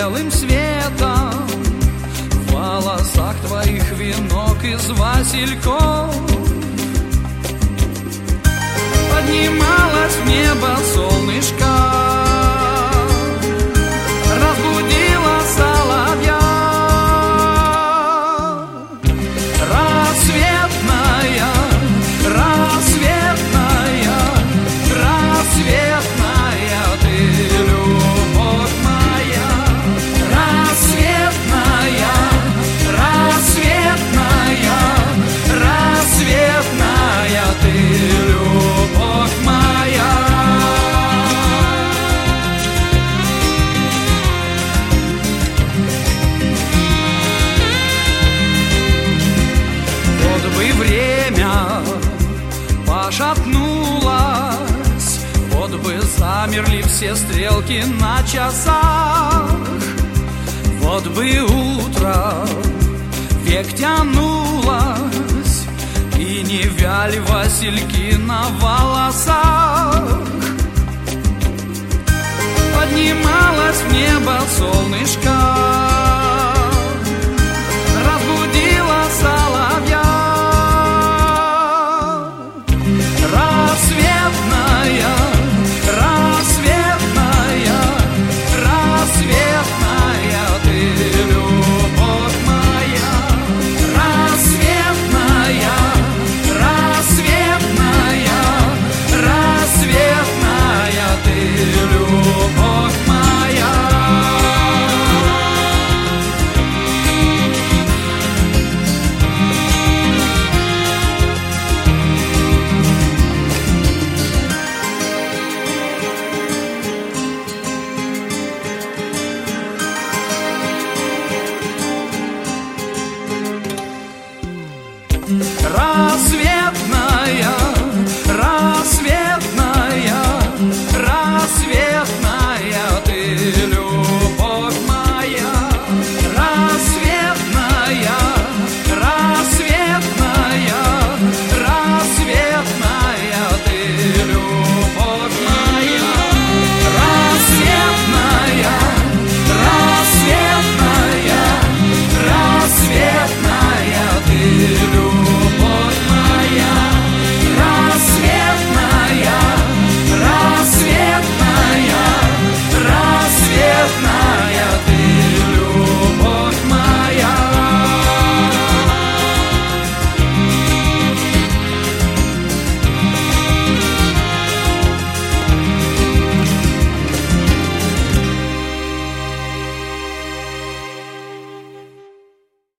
белым светом, в волосах твоих венок из васильков. Поднималось в небо солнышко, разбудила соловья. Рассветная, рассветная, рассветная ты, любовь моя. Рассветная, рассветная, рассветная ты, любовь моя. Вот бы время пошатнулось, вот бы замерли все стрелки на часах, вот бы утро век тянулось, и не вяли васильки на волосах.